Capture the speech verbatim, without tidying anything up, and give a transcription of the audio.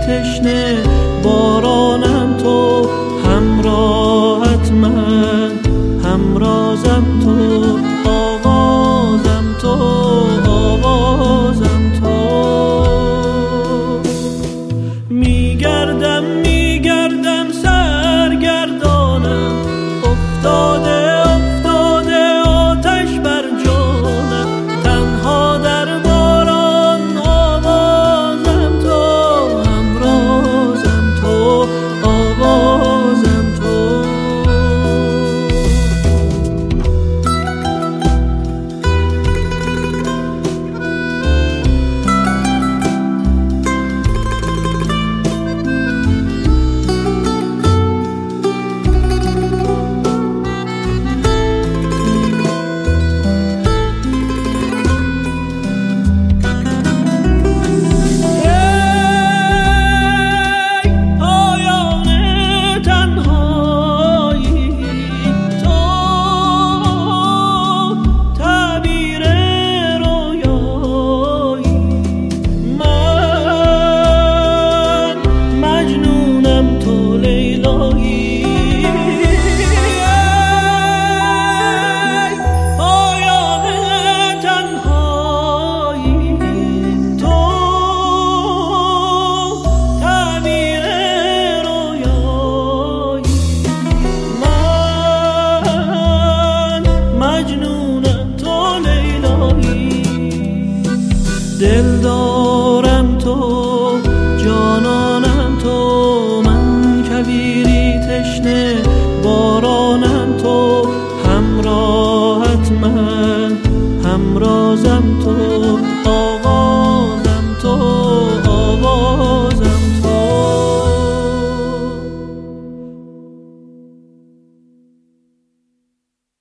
تشنه، بارانم تو، همراهت من، همرازم تو، آوازم تو، آوازم تو. میگردم میگردم سرگردانم، افتاده افتاده آتش بر جانم، تنها در باران آوازم تو، همرازم تو، آوازم تو. دل دارم تو، جانانم تو، من کویری تشنه، بارانم تو، همراهت من، همرازم تو.